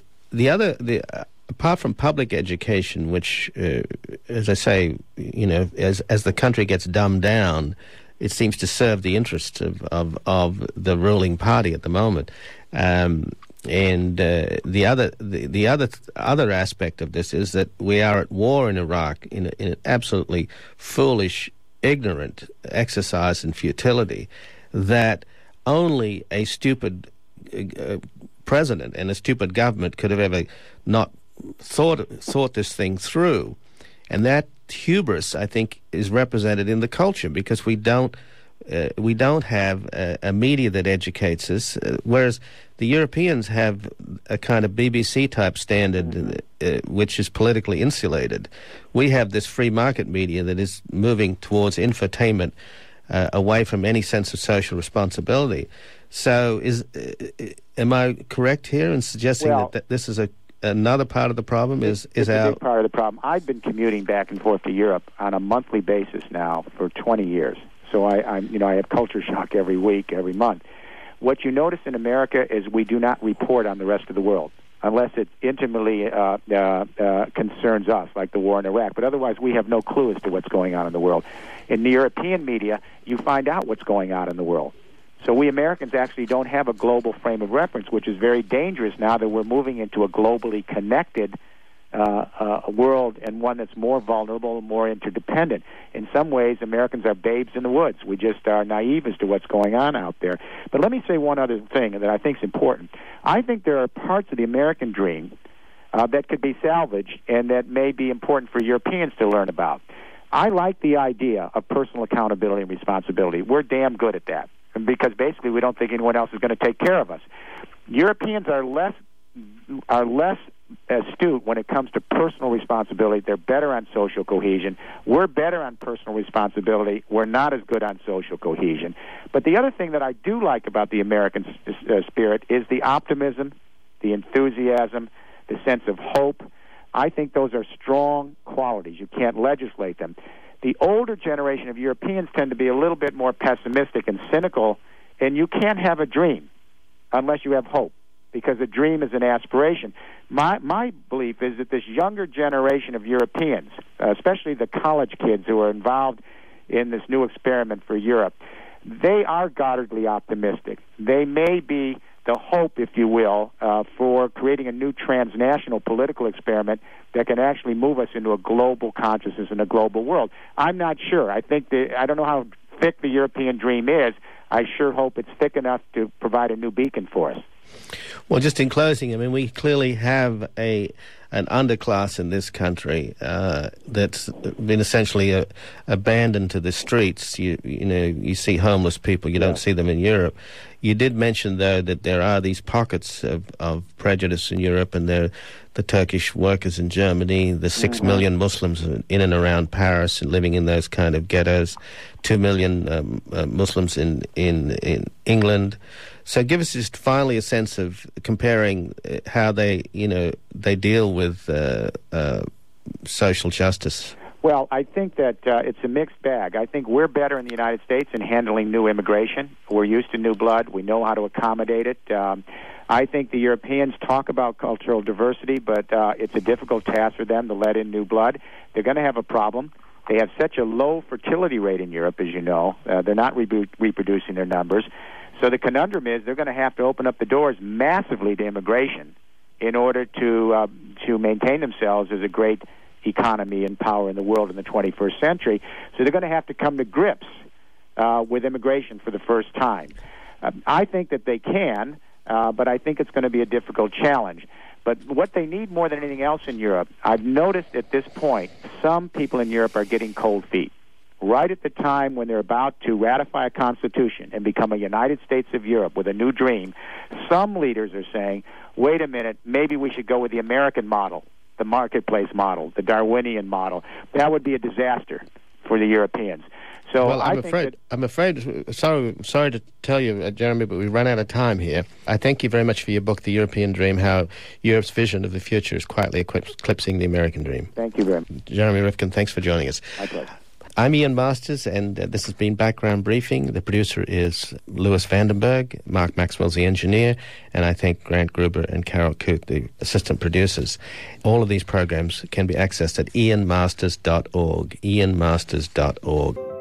apart from public education, which, as I say, as the country gets dumbed down, it seems to serve the interests of the ruling party at the moment. And the other aspect of this is that we are at war in Iraq in an absolutely foolish, ignorant exercise in futility that only a stupid president and a stupid government could have ever not thought this thing through. And that hubris, I think, is represented in the culture, because we don't have a media that educates us, whereas the Europeans have a kind of BBC-type standard which is politically insulated. We have this free market media that is moving towards infotainment away from any sense of social responsibility. So am I correct here in suggesting that this is another part of the problem? It's a big part of the problem. I've been commuting back and forth to Europe on a monthly basis now for 20 years. So I have culture shock every week, every month. What you notice in America is we do not report on the rest of the world unless it intimately concerns us, like the war in Iraq. But otherwise, we have no clue as to what's going on in the world. In the European media, you find out what's going on in the world. So we Americans actually don't have a global frame of reference, which is very dangerous now that we're moving into a globally connected world, and one that's more vulnerable and more interdependent. In some ways, Americans are babes in the woods. We just are naive as to what's going on out there. But let me say one other thing that I think is important. I think there are parts of the American dream that could be salvaged and that may be important for Europeans to learn about. I like the idea of personal accountability and responsibility. We're damn good at that because basically we don't think anyone else is going to take care of us. Europeans are less astute when it comes to personal responsibility. They're better on social cohesion. We're better on personal responsibility. We're not as good on social cohesion. But the other thing that I do like about the American spirit is the optimism, the enthusiasm, the sense of hope. I think those are strong qualities. You can't legislate them. The older generation of Europeans tend to be a little bit more pessimistic and cynical, and you can't have a dream unless you have hope, because a dream is an aspiration. My belief is that this younger generation of Europeans, especially the college kids who are involved in this new experiment for Europe, they are guardedly optimistic. They may be the hope, if you will, for creating a new transnational political experiment that can actually move us into a global consciousness in a global world. I'm not sure. I don't know how thick the European dream is. I sure hope it's thick enough to provide a new beacon for us. Well, just in closing, I mean, we clearly have an underclass in this country that's been essentially abandoned to the streets. You see homeless people. You don't see them in Europe. You did mention, though, that there are these pockets of prejudice in Europe, and the Turkish workers in Germany, the 6 million Muslims in and around Paris and living in those kind of ghettos, 2 million Muslims in England. So give us just finally a sense of comparing how they deal with social justice. Well, I think that it's a mixed bag. I think we're better in the United States in handling new immigration. We're used to new blood. We know how to accommodate it. I think the Europeans talk about cultural diversity, but it's a difficult task for them to let in new blood. They're going to have a problem. They have such a low fertility rate in Europe, as you know. They're not reproducing their numbers. So the conundrum is they're going to have to open up the doors massively to immigration in order to maintain themselves as a great economy and power in the world in the 21st century. So they're going to have to come to grips with immigration for the first time. I think that they can, but I think it's going to be a difficult challenge. But what they need more than anything else in Europe, I've noticed at this point, some people in Europe are getting cold feet. Right at the time when they're about to ratify a constitution and become a United States of Europe with a new dream, some leaders are saying, wait a minute, maybe we should go with the American model, the marketplace model, the Darwinian model. That would be a disaster for the Europeans. So well, I'm afraid. Sorry to tell you, Jeremy, but we've run out of time here. I thank you very much for your book, The European Dream: How Europe's Vision of the Future is Quietly Eclipsing the American Dream. Thank you very much. Jeremy Rifkin, thanks for joining us. My pleasure. I'm Ian Masters, and this has been Background Briefing. The producer is Louis Vandenberg. Mark Maxwell's the engineer, and I thank Grant Gruber and Carol Coote, the assistant producers. All of these programs can be accessed at ianmasters.org, ianmasters.org.